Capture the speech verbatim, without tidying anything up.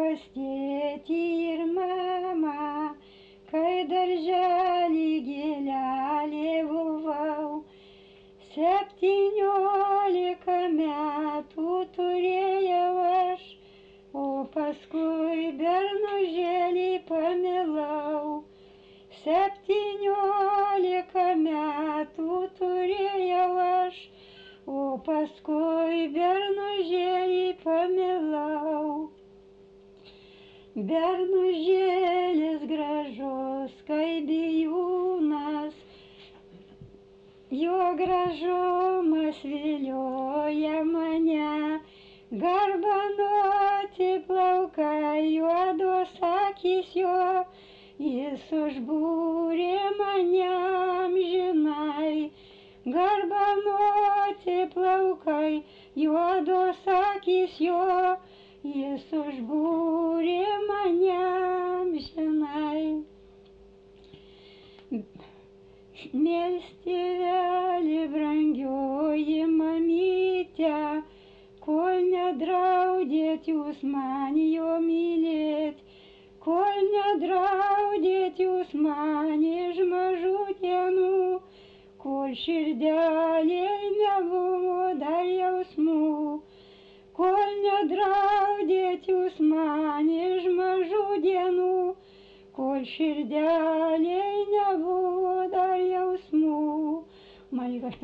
pas tėtį ir mamą, kai daržely gėlelė buvau. Septyniolika metų turėjau aš, o paskui bernužėlį pamilau. Septyniolika metų turėjau aš, o paskui bernužėlį pamilau. Bernužėlis gražus kaip bijūnas, jo gražumas vilioja mane. Garbanoti plaukai, juodos akys jo, jis užbūrė mane amžinai. Garbanoti plaukai, juodos akys jo, jis užbūrė mane amžinai. Mėls tėvelį brangioji mamyte, kol nedraudėt jūs man jo mylėt, kol nedraudėt jūs man iš mažų dienų, kol širdelėj nebuvo dar jausmų, kol nedraudėt jūs man iš mažų dienų, kol širdelėj